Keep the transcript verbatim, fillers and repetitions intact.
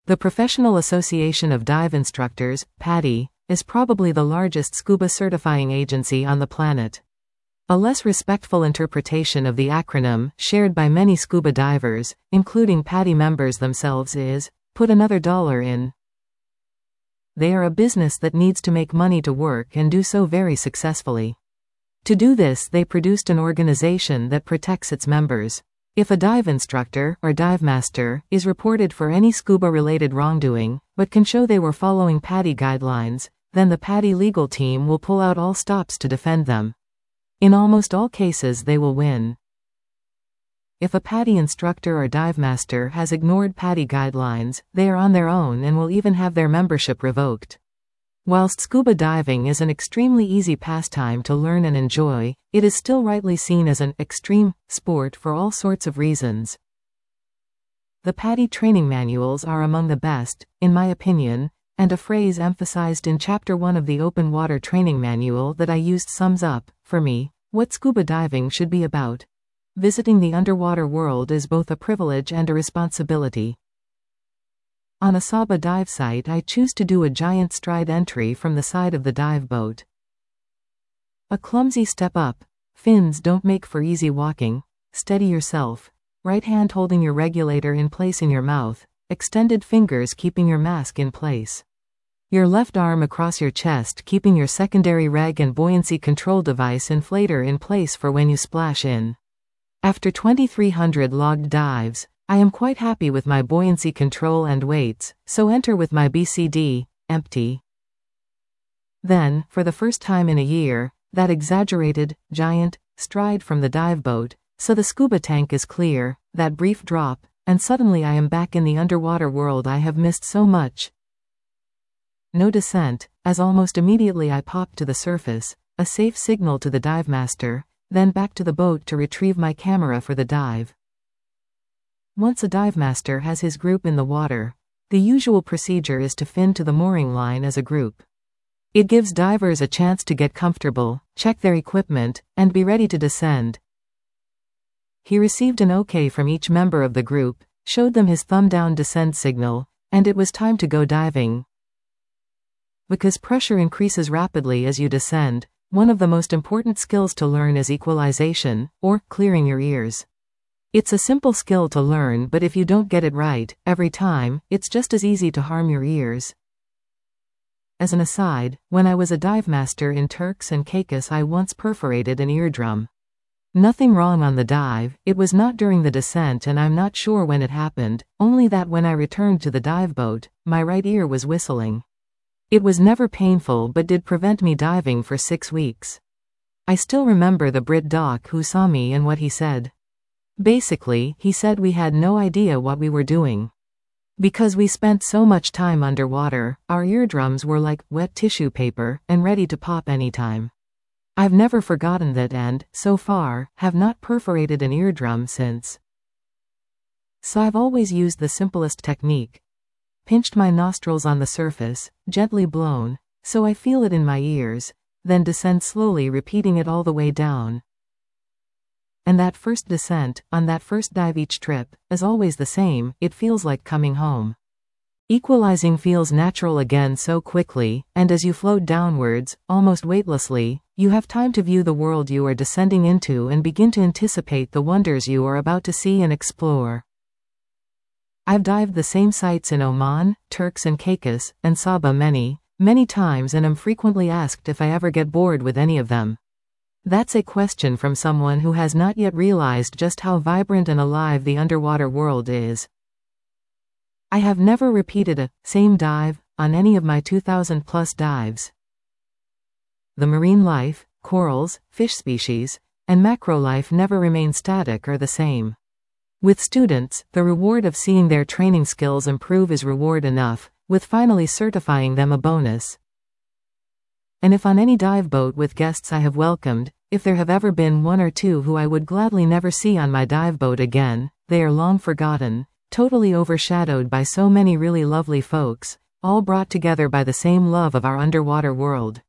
The Professional Association of Dive Instructors, PADI, is probably the largest scuba certifying agency on the planet. A less respectful interpretation of the acronym, shared by many scuba divers, including PADI members themselves, is, put another dollar in. They are a business that needs to make money to work and do so very successfully. To do this, they produced an organization that protects its members. If a dive instructor, or dive master, is reported for any scuba-related wrongdoing, but can show they were following PADI guidelines, then the PADI legal team will pull out all stops to defend them. In almost all cases they will win. If a PADI instructor or dive master has ignored PADI guidelines, they are on their own and will even have their membership revoked. Whilst scuba diving is an extremely easy pastime to learn and enjoy, it is still rightly seen as an extreme sport for all sorts of reasons. The PADI training manuals are among the best, in my opinion, and a phrase emphasized in Chapter one of the Open Water Training Manual that I used sums up, for me, what scuba diving should be about. Visiting the underwater world is both a privilege and a responsibility. On a Saba dive site, I choose to do a giant stride entry from the side of the dive boat. A clumsy step up. Fins don't make for easy walking. Steady yourself. Right hand holding your regulator in place in your mouth, extended fingers keeping your mask in place. Your left arm across your chest keeping your secondary reg and buoyancy control device inflator in place for when you splash in. After twenty-three hundred logged dives, I am quite happy with my buoyancy control and weights, so enter with my B C D, empty. Then, for the first time in a year, that exaggerated, giant, stride from the dive boat, so the scuba tank is clear, that brief drop, and suddenly I am back in the underwater world I have missed so much. No descent, as almost immediately I pop to the surface, a safe signal to the dive master, then back to the boat to retrieve my camera for the dive. Once a dive master has his group in the water, the usual procedure is to fin to the mooring line as a group. It gives divers a chance to get comfortable, check their equipment, and be ready to descend. He received an okay from each member of the group, showed them his thumb down descend signal, and it was time to go diving. Because pressure increases rapidly as you descend, one of the most important skills to learn is equalization, or clearing your ears. It's a simple skill to learn, but if you don't get it right, every time, it's just as easy to harm your ears. As an aside, when I was a dive master in Turks and Caicos I once perforated an eardrum. Nothing wrong on the dive, it was not during the descent and I'm not sure when it happened, only that when I returned to the dive boat, my right ear was whistling. It was never painful but did prevent me diving for six weeks. I still remember the Brit doc who saw me and what he said. Basically, he said we had no idea what we were doing. Because we spent so much time underwater, our eardrums were like wet tissue paper and ready to pop anytime. I've never forgotten that and, so far, have not perforated an eardrum since. So I've always used the simplest technique. Pinched my nostrils on the surface, gently blown, so I feel it in my ears, then descend slowly repeating it all the way down. And that first descent, on that first dive each trip, is always the same, it feels like coming home. Equalizing feels natural again so quickly, and as you float downwards, almost weightlessly, you have time to view the world you are descending into and begin to anticipate the wonders you are about to see and explore. I've dived the same sites in Oman, Turks and Caicos, and Saba many, many times and am frequently asked if I ever get bored with any of them. That's a question from someone who has not yet realized just how vibrant and alive the underwater world is. I have never repeated a same dive on any of my two thousand plus dives. The marine life, corals, fish species, and macro life never remain static or the same. With students, the reward of seeing their training skills improve is reward enough, with finally certifying them a bonus. And if on any dive boat with guests I have welcomed, if there have ever been one or two who I would gladly never see on my dive boat again, they are long forgotten, totally overshadowed by so many really lovely folks, all brought together by the same love of our underwater world.